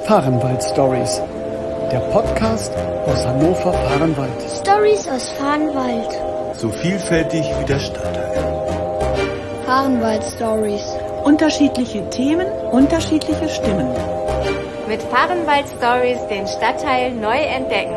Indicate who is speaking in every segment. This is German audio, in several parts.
Speaker 1: Fahrenwald Stories, der Podcast aus Hannover-Fahrenwald.
Speaker 2: Stories aus Fahrenwald.
Speaker 3: So vielfältig wie der Stadtteil.
Speaker 2: Fahrenwald Stories.
Speaker 4: Unterschiedliche Themen, unterschiedliche Stimmen.
Speaker 5: Mit Fahrenwald Stories den Stadtteil neu entdecken.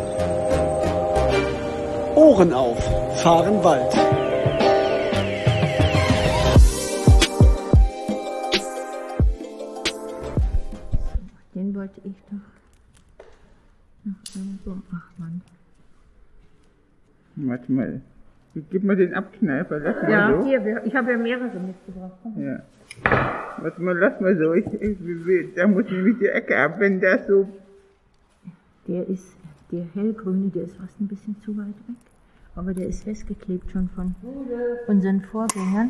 Speaker 1: Ohren auf, Fahrenwald.
Speaker 6: Den wollte ich doch noch irgendwo. Ach Mann.
Speaker 7: Warte mal. Gib mal den Abkneifer, lass mal
Speaker 6: Ja,
Speaker 7: so.
Speaker 6: hier, ich habe ja mehrere mitgebracht.
Speaker 7: Ja. Warte mal, lass mal so. Da muss nämlich die Ecke ab, wenn das so...
Speaker 6: Der hellgrüne, der ist fast ein bisschen zu weit weg. Aber der ist festgeklebt schon von unseren Vorgängern.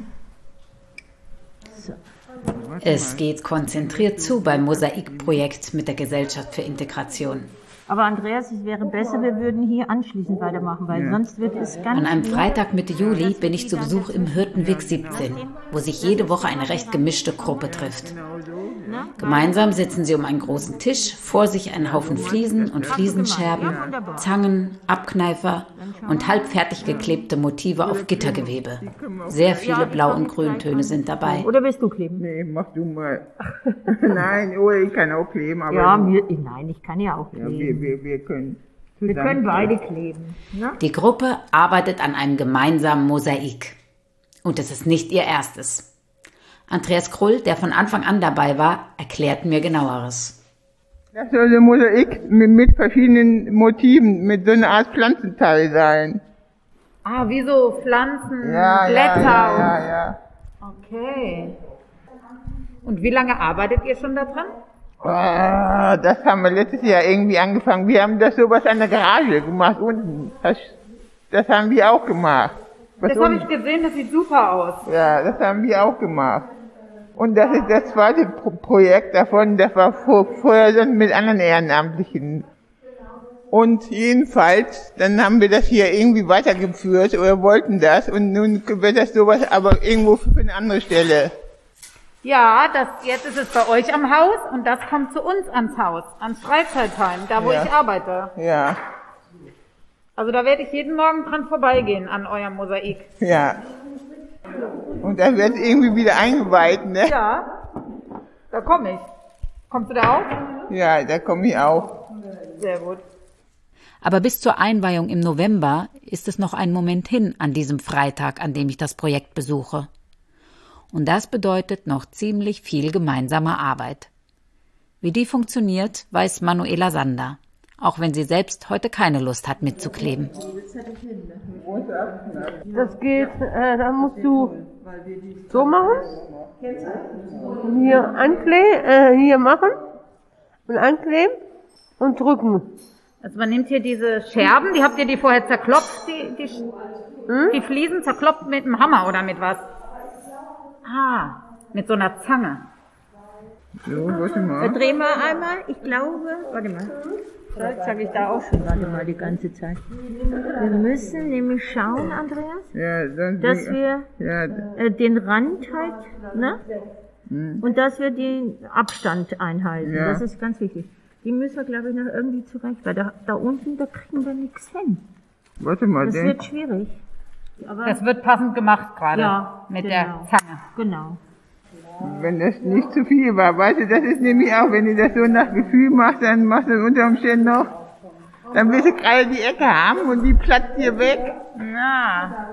Speaker 6: So.
Speaker 8: Es geht konzentriert zu beim Mosaikprojekt mit der Gesellschaft für Integration.
Speaker 6: Aber Andreas, es wäre besser, wir würden hier anschließend weitermachen, weil sonst wird es ganz...
Speaker 8: An einem Freitag Mitte Juli bin ich zu Besuch im Hirtenweg 17, wo sich jede Woche eine recht gemischte Gruppe trifft. Gemeinsam sitzen sie um einen großen Tisch, vor sich einen Haufen Fliesen und Fliesenscherben, Zangen, Abkneifer und halbfertig geklebte Motive auf Gittergewebe. Sehr viele Blau- und Grüntöne sind dabei.
Speaker 6: Oder willst du kleben?
Speaker 7: Nee, mach du mal. Nein, oder ich kann auch kleben. Aber
Speaker 6: Ja, nein, ich kann ja auch
Speaker 7: ja,
Speaker 6: kleben.
Speaker 7: wir können
Speaker 6: Wir können beide kleben. Ne?
Speaker 8: Die Gruppe arbeitet an einem gemeinsamen Mosaik. Und es ist nicht ihr erstes. Andreas Krull, der von Anfang an dabei war, erklärt mir Genaueres.
Speaker 7: Das soll ein Mosaik mit verschiedenen Motiven, mit so einer Art Pflanzenteil sein.
Speaker 9: Ah, wie so Pflanzen,
Speaker 7: Ja,
Speaker 9: Blätter.
Speaker 7: ja.
Speaker 9: Okay. Und wie lange arbeitet ihr schon daran?
Speaker 7: Das haben wir letztes Jahr irgendwie angefangen. Wir haben das sowas an der Garage gemacht unten. Das haben wir auch gemacht.
Speaker 9: Das habe ich gesehen, das sieht super aus.
Speaker 7: Ja, das haben wir auch gemacht. Und das ist das zweite Projekt davon, das war vorher dann mit anderen Ehrenamtlichen. Und jedenfalls, dann haben wir das hier irgendwie weitergeführt oder wollten das und nun wird das sowas aber irgendwo für eine andere Stelle.
Speaker 9: Ja, jetzt ist es bei euch am Haus und das kommt zu uns ans Haus, ans Freizeitheim, da wo ich arbeite.
Speaker 7: Ja,
Speaker 9: Also da werde ich jeden Morgen dran vorbeigehen an eurem Mosaik.
Speaker 7: ja. Und das wird irgendwie wieder eingeweiht, ne?
Speaker 9: Ja, da komme ich. Kommst du da auch?
Speaker 7: Ja, da komme ich auch.
Speaker 9: Sehr gut.
Speaker 8: Aber bis zur Einweihung im November ist es noch ein Moment hin an diesem Freitag, an dem ich das Projekt besuche. Und das bedeutet noch ziemlich viel gemeinsame Arbeit. Wie die funktioniert, weiß Manuela Sander, auch wenn sie selbst heute keine Lust hat mitzukleben.
Speaker 10: Das geht, da musst du so machen, hier machen und ankleben und drücken.
Speaker 9: Also man nimmt hier diese Scherben, habt ihr die vorher zerklopft, die Fliesen zerkloppt mit dem Hammer oder mit was? Ah, mit so einer Zange.
Speaker 7: So, warte mal.
Speaker 6: Drehen wir einmal, ich glaube, warte mal. Das sage ich da auch schon, warte mal, die ganze Zeit. Wir müssen nämlich schauen, Andreas, dass wir den Rand halt, ne? Und dass wir den Abstand einhalten.
Speaker 7: Ja.
Speaker 6: Das ist ganz wichtig. Die müssen wir, glaube ich, noch irgendwie zurecht, weil da unten, da kriegen wir nichts hin.
Speaker 7: Warte mal,
Speaker 6: Das wird schwierig. Aber
Speaker 9: Das wird passend gemacht gerade mit der Zange.
Speaker 6: Genau.
Speaker 7: wenn das nicht zu viel war, weißt du, das ist nämlich auch, wenn du das so nach Gefühl machst, dann machst du unter Umständen noch, dann willst du gerade die Ecke haben und die platzt dir weg.
Speaker 9: Ja.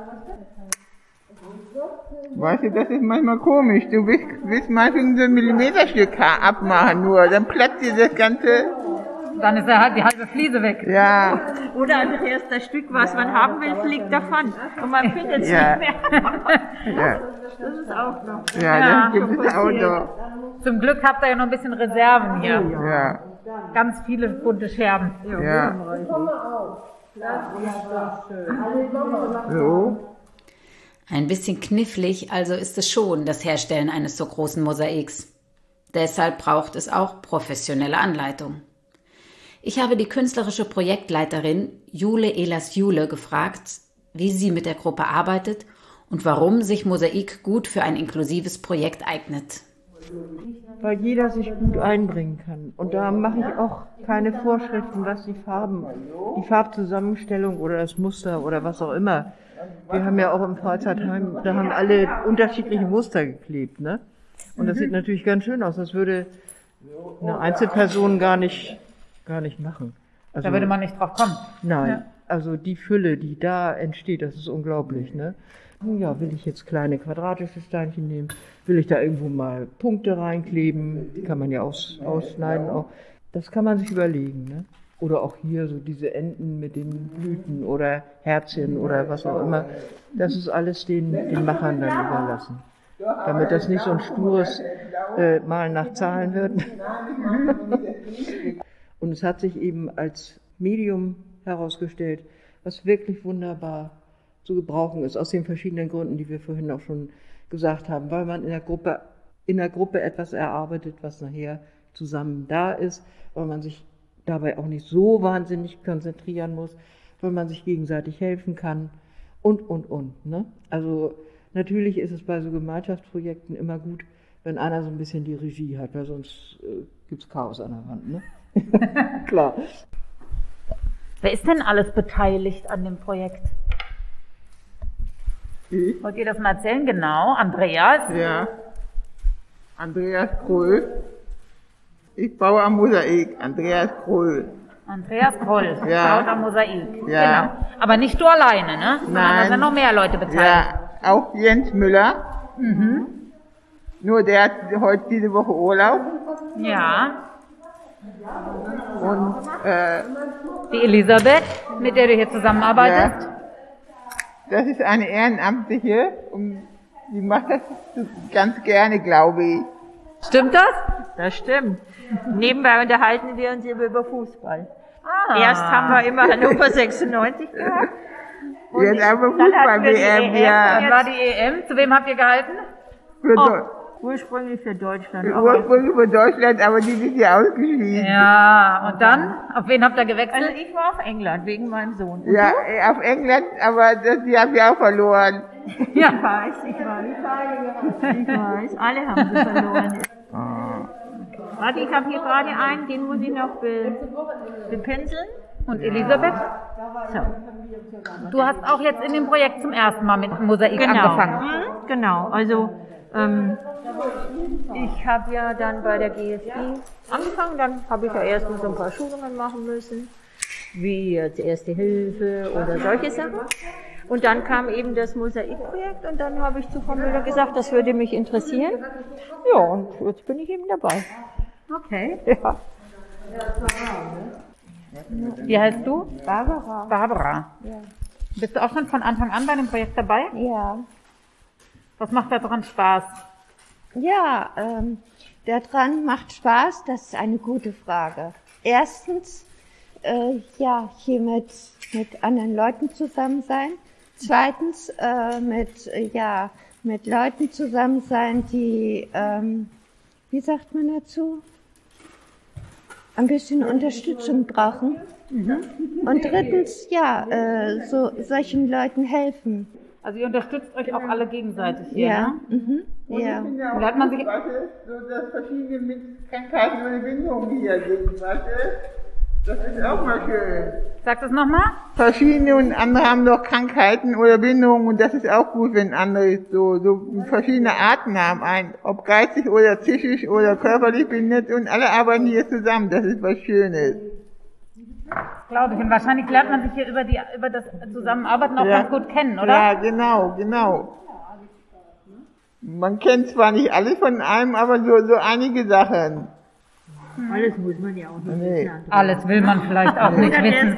Speaker 7: Weißt du, das ist manchmal komisch. Du willst manchmal so ein Millimeterstück abmachen nur, dann platzt dir das Ganze.
Speaker 9: Dann ist die halbe Fliese weg.
Speaker 7: Ja,
Speaker 6: Oder Andreas, das Stück, was man haben will, fliegt davon. Und man findet es
Speaker 7: Ja.
Speaker 6: nicht mehr.
Speaker 7: ja,
Speaker 6: Das ist auch noch.
Speaker 7: ja, das gibt es auch noch.
Speaker 9: Zum Glück habt ihr ja noch ein bisschen Reserven hier.
Speaker 7: Ja,
Speaker 9: Ganz viele bunte Scherben.
Speaker 7: ja. So.
Speaker 8: Ein bisschen knifflig also ist es schon, das Herstellen eines so großen Mosaiks. Deshalb braucht es auch professionelle Anleitung. Ich habe die künstlerische Projektleiterin Jule Ehlers-Jule gefragt, wie sie mit der Gruppe arbeitet und warum sich Mosaik gut für ein inklusives Projekt eignet.
Speaker 10: Weil jeder sich gut einbringen kann. Und da mache ich auch keine Vorschriften, was die Farbzusammenstellung oder das Muster oder was auch immer. Wir haben ja auch im Freizeitheim, da haben alle unterschiedliche Muster geklebt, ne? Und das sieht natürlich ganz schön aus. Das würde eine Einzelperson gar nicht machen. Also,
Speaker 9: da würde man nicht drauf kommen.
Speaker 10: Nein.
Speaker 9: Ja.
Speaker 10: Also die Fülle, die da entsteht, das ist unglaublich, ne? Ja, will ich jetzt kleine quadratische Steinchen nehmen? Will ich da irgendwo mal Punkte reinkleben? Die kann man ja ausschneiden auch. Das kann man sich überlegen, ne? Oder auch hier so diese Enden mit den Blüten oder Herzchen oder was auch immer. Das ist alles den Machern dann überlassen. Damit das nicht so ein stures Malen nach Zahlen wird. Und es hat sich eben als Medium herausgestellt, was wirklich wunderbar zu gebrauchen ist, aus den verschiedenen Gründen, die wir vorhin auch schon gesagt haben, weil man in der Gruppe etwas erarbeitet, was nachher zusammen da ist, weil man sich dabei auch nicht so wahnsinnig konzentrieren muss, weil man sich gegenseitig helfen kann und, ne? Also natürlich ist es bei so Gemeinschaftsprojekten immer gut, wenn einer so ein bisschen die Regie hat, weil sonst gibt's Chaos an der Wand, ne? Klar.
Speaker 9: Wer ist denn alles beteiligt an dem Projekt? Wollt ihr das mal erzählen? Genau, Andreas?
Speaker 7: Ja, Andreas Kroll. Ich baue am Mosaik, Andreas Kroll.
Speaker 9: Andreas Kroll,
Speaker 7: ja.
Speaker 9: baut am Mosaik.
Speaker 7: Ja.
Speaker 9: Genau. Aber nicht du alleine, ne?
Speaker 7: Nein.
Speaker 9: Da sind noch mehr Leute beteiligt.
Speaker 7: Ja, auch Jens Müller.
Speaker 9: Mhm.
Speaker 7: Nur der hat heute diese Woche Urlaub.
Speaker 9: Ja.
Speaker 7: Und
Speaker 9: die Elisabeth, mit der du hier zusammenarbeitest.
Speaker 7: Ja. Das ist eine Ehrenamtliche und die macht das ganz gerne, glaube ich.
Speaker 9: Stimmt das?
Speaker 6: Das stimmt. Nebenbei unterhalten wir uns über Fußball. Erst haben wir immer Hannover 96 gehabt.
Speaker 7: Jetzt aber Fußball-WM, ja.
Speaker 9: Dann war die EM. Zu wem habt ihr gehalten?
Speaker 6: Ursprünglich für Deutschland.
Speaker 7: Ursprünglich für Deutschland, aber die sind ja ausgeschieden.
Speaker 9: Ja, und dann? Auf wen habt ihr gewechselt?
Speaker 6: Also ich war auf England, wegen meinem Sohn. Und
Speaker 7: ja, auf England, aber die haben ja auch verloren.
Speaker 6: Ja, ich weiß, alle haben sie verloren. Warte, ich habe hier gerade einen, den muss ich noch bepinseln.
Speaker 9: Und Elisabeth?
Speaker 6: So.
Speaker 9: Du hast auch jetzt in dem Projekt zum ersten Mal mit Mosaik angefangen.
Speaker 6: Genau, also ich habe ja dann bei der GSI angefangen, dann habe ich ja erstens so ein paar Schulungen machen müssen, wie jetzt Erste Hilfe oder solche Sachen. Und dann kam eben das Mosaikprojekt und dann habe ich zu Frau Müller gesagt, das würde mich interessieren. Ja, und jetzt bin ich eben dabei.
Speaker 9: Okay.
Speaker 6: Ja.
Speaker 9: Wie heißt du?
Speaker 2: Barbara.
Speaker 9: Barbara.
Speaker 2: Ja.
Speaker 9: Bist du auch schon von Anfang an bei dem Projekt dabei?
Speaker 2: Ja.
Speaker 9: Was macht da dran Spaß?
Speaker 2: Ja, daran macht Spaß, das ist eine gute Frage. Erstens, hier mit anderen Leuten zusammen sein. Zweitens, mit Leuten zusammen sein, die, wie sagt man dazu? Ein bisschen Unterstützung brauchen. Mhm. Und drittens, solchen Leuten helfen.
Speaker 9: Also ihr unterstützt euch auch alle gegenseitig hier,
Speaker 2: ja.
Speaker 9: ne?
Speaker 2: Mhm. Ja.
Speaker 7: Und
Speaker 9: da hat man sich
Speaker 7: so, dass verschiedene mit Krankheiten oder Bindungen hier sind, weißt du? Das ist auch mal schön.
Speaker 9: Sag das nochmal?
Speaker 7: Verschiedene und andere haben doch Krankheiten oder Bindungen und das ist auch gut, wenn andere so verschiedene Arten haben, ob geistig oder psychisch oder körperlich behindert und alle arbeiten hier zusammen, das ist was Schönes.
Speaker 9: Glaube ich. Und wahrscheinlich lernt man sich hier über das Zusammenarbeiten auch ganz gut kennen, oder?
Speaker 7: Ja, genau. Man kennt zwar nicht alles von einem, aber so einige Sachen.
Speaker 6: Alles muss man ja auch nicht wissen.
Speaker 9: Alles will man vielleicht auch nicht wissen.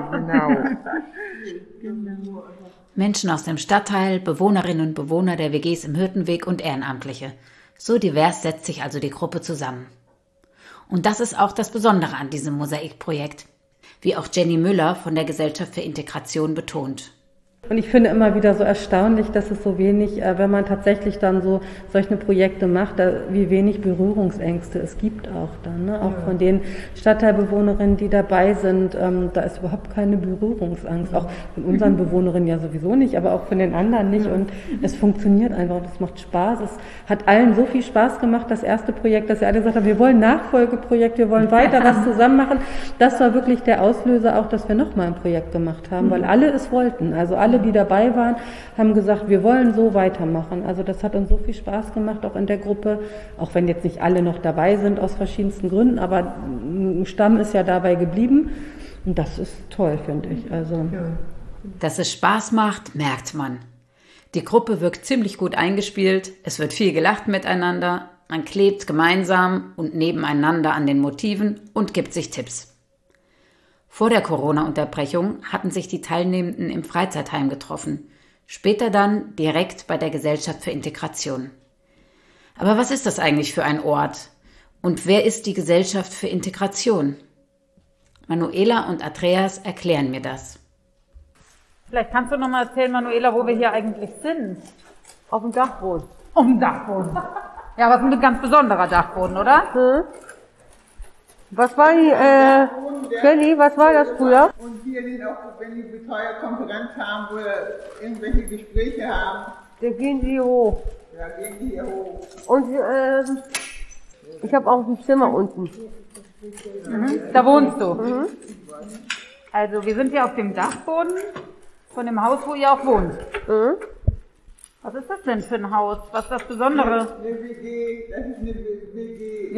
Speaker 7: Genau.
Speaker 8: Menschen aus dem Stadtteil, Bewohnerinnen und Bewohner der WGs im Hürtenweg und Ehrenamtliche. So divers setzt sich also die Gruppe zusammen. Und das ist auch das Besondere an diesem Mosaikprojekt, wie auch Jenny Müller von der Gesellschaft für Integration betont.
Speaker 11: Und ich finde immer wieder so erstaunlich, dass es so wenig, wenn man tatsächlich dann so solche Projekte macht, wie wenig Berührungsängste es gibt auch dann. Ne? Auch von den Stadtteilbewohnerinnen, die dabei sind, da ist überhaupt keine Berührungsangst. Auch von unseren Bewohnerinnen ja sowieso nicht, aber auch von den anderen nicht. Und es funktioniert einfach und es macht Spaß. Es hat allen so viel Spaß gemacht, das erste Projekt, dass sie alle gesagt haben, wir wollen Nachfolgeprojekt, wir wollen weiter was zusammen machen. Das war wirklich der Auslöser auch, dass wir nochmal ein Projekt gemacht haben, weil alle es wollten. Also alle, die dabei waren, haben gesagt, wir wollen so weitermachen. Also das hat uns so viel Spaß gemacht, auch in der Gruppe, auch wenn jetzt nicht alle noch dabei sind aus verschiedensten Gründen, aber ein Stamm ist ja dabei geblieben und das ist toll, finde ich. Also
Speaker 8: dass es Spaß macht, merkt man. Die Gruppe wirkt ziemlich gut eingespielt, es wird viel gelacht miteinander, man klebt gemeinsam und nebeneinander an den Motiven und gibt sich Tipps. Vor der Corona-Unterbrechung hatten sich die Teilnehmenden im Freizeitheim getroffen, später dann direkt bei der Gesellschaft für Integration. Aber was ist das eigentlich für ein Ort? Und wer ist die Gesellschaft für Integration? Manuela und Andreas erklären mir das.
Speaker 9: Vielleicht kannst du noch mal erzählen, Manuela, wo wir hier eigentlich sind.
Speaker 12: Auf dem Dachboden.
Speaker 9: Auf dem Dachboden. Ja, aber es ist ein ganz besonderer Dachboden, oder?
Speaker 12: Was war die, Jenny, was war das früher?
Speaker 7: Und hier sind auch, wenn die Betreuer Konferenz haben oder irgendwelche Gespräche haben.
Speaker 12: Da gehen die hoch.
Speaker 7: Ja, gehen die hier hoch.
Speaker 12: Und ich habe auch ein Zimmer unten.
Speaker 9: Da wohnst du? Also wir sind hier auf dem Dachboden von dem Haus, wo ihr auch wohnt. Was ist das denn für ein Haus? Was ist das Besondere?
Speaker 7: Eine WG, das ist eine WG.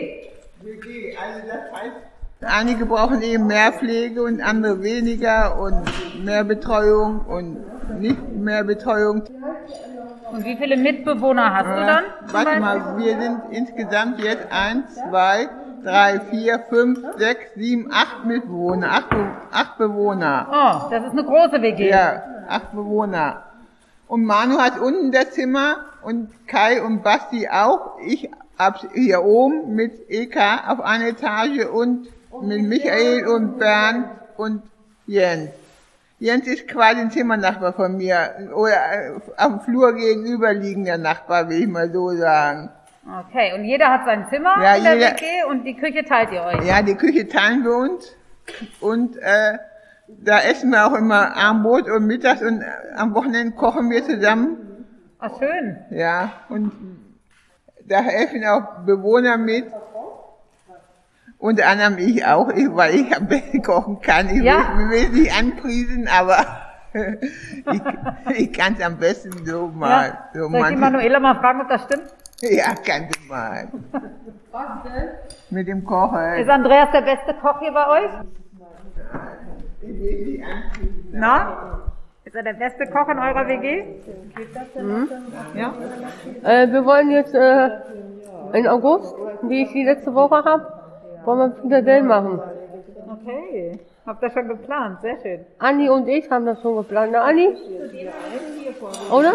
Speaker 9: WG,
Speaker 7: also das heißt, einige brauchen eben mehr Pflege und andere weniger und mehr Betreuung und nicht mehr Betreuung.
Speaker 9: Und wie viele Mitbewohner hast du dann?
Speaker 7: Warte mal, wir sind insgesamt jetzt 1, 2, 3, 4, 5, 6, 7, 8 Mitbewohner, 8 Bewohner.
Speaker 9: Oh, das ist eine große WG.
Speaker 7: Ja, 8 Bewohner. Und Manu hat unten das Zimmer und Kai und Basti auch. Ich hab hier oben mit Eka auf einer Etage und mit Michael und Bernd und Jens. Jens ist quasi ein Zimmernachbar von mir oder am Flur gegenüberliegender Nachbar, will ich mal so sagen.
Speaker 9: Okay, und jeder hat sein Zimmer in der WG und die Küche teilt ihr euch?
Speaker 7: Ja, die Küche teilen wir uns und da essen wir auch immer Abendbrot und mittags und am Wochenende kochen wir zusammen.
Speaker 9: Ach, schön.
Speaker 7: Ja, und da helfen auch Bewohner mit. Unter anderem ich auch, weil ich am besten kochen kann. Ich will es nicht anpriesen, aber ich kann es am besten so mal.
Speaker 9: Ja. So soll ich die Manuela mal fragen, ob das stimmt?
Speaker 7: Ja, kannst du mal. Was denn? Mit dem Kochen.
Speaker 9: Ist Andreas der beste Koch hier bei euch? Na? Ist er der beste Koch in eurer WG?
Speaker 12: Ja. Wir wollen jetzt in August, wie ich die letzte Woche habe, wollen wir Frikadellen machen.
Speaker 9: Okay. Habt ihr schon geplant? Sehr schön.
Speaker 12: Anni und ich haben das schon geplant. Na, Anni? Oder?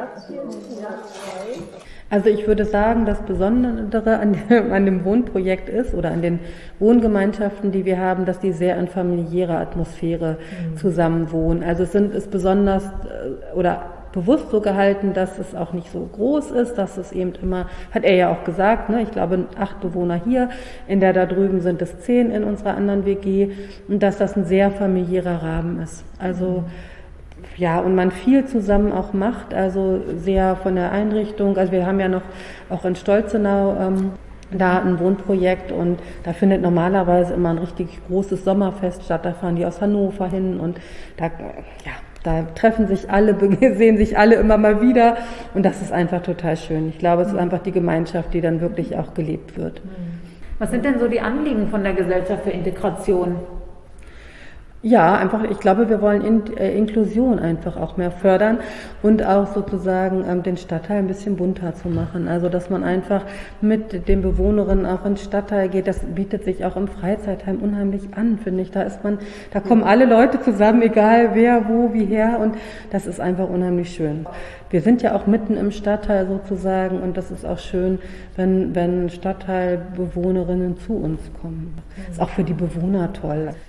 Speaker 11: Also ich würde sagen, das Besondere an dem Wohnprojekt ist oder an den Wohngemeinschaften, die wir haben, dass die sehr in familiärer Atmosphäre zusammenwohnen. Also es ist besonders oder bewusst so gehalten, dass es auch nicht so groß ist, dass es eben immer, hat er ja auch gesagt, ne, ich glaube 8 Bewohner hier, in der da drüben sind es 10 in unserer anderen WG und dass das ein sehr familiärer Rahmen ist. Also ja, und man viel zusammen auch macht, also sehr von der Einrichtung, also wir haben ja noch auch in Stolzenau da ein Wohnprojekt und da findet normalerweise immer ein richtig großes Sommerfest statt, da fahren die aus Hannover hin und da treffen sich alle, sehen sich alle immer mal wieder und das ist einfach total schön. Ich glaube, es ist einfach die Gemeinschaft, die dann wirklich auch gelebt wird.
Speaker 9: Was sind denn so die Anliegen von der Gesellschaft für Integration?
Speaker 11: Ja, einfach, ich glaube, wir wollen Inklusion einfach auch mehr fördern und auch sozusagen den Stadtteil ein bisschen bunter zu machen. Also, dass man einfach mit den Bewohnerinnen auch ins Stadtteil geht, das bietet sich auch im Freizeitheim unheimlich an, finde ich. Da kommen alle Leute zusammen, egal wer, wo, wie her und das ist einfach unheimlich schön. Wir sind ja auch mitten im Stadtteil sozusagen und das ist auch schön, wenn Stadtteilbewohnerinnen zu uns kommen. Das ist auch für die Bewohner toll.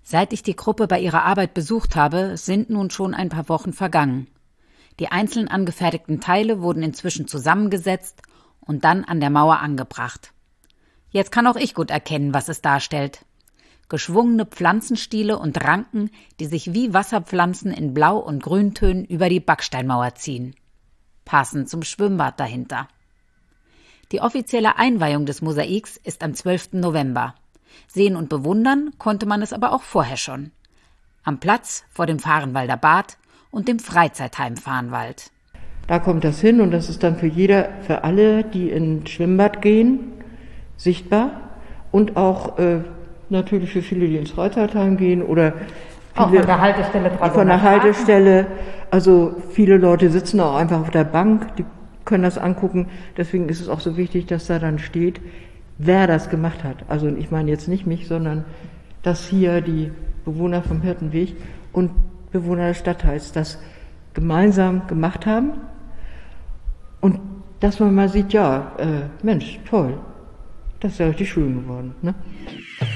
Speaker 8: Seit ich die Gruppe bei ihrer Arbeit besucht habe, sind nun schon ein paar Wochen vergangen. Die einzeln angefertigten Teile wurden inzwischen zusammengesetzt und dann an der Mauer angebracht. Jetzt kann auch ich gut erkennen, was es darstellt. Geschwungene Pflanzenstiele und Ranken, die sich wie Wasserpflanzen in Blau- und Grüntönen über die Backsteinmauer ziehen. Passend zum Schwimmbad dahinter. Die offizielle Einweihung des Mosaiks ist am 12. November. Sehen und bewundern konnte man es aber auch vorher schon. Am Platz vor dem Fahrenwalder Bad und dem Freizeitheim Fahrenwald.
Speaker 10: Da kommt das hin und das ist dann für alle, die ins Schwimmbad gehen, sichtbar. Und auch natürlich für viele, die ins Freizeitheim gehen oder viele,
Speaker 9: auch von der Haltestelle dran.
Speaker 10: Von der Haltestelle. Also viele Leute sitzen auch einfach auf der Bank, die können das angucken. Deswegen ist es auch so wichtig, dass da dann steht, wer das gemacht hat. Also ich meine jetzt nicht mich, sondern dass hier die Bewohner vom Hirtenweg und Bewohner des Stadtteils das gemeinsam gemacht haben. Und dass man mal sieht, ja, Mensch, toll, das ist ja richtig schön geworden, ne?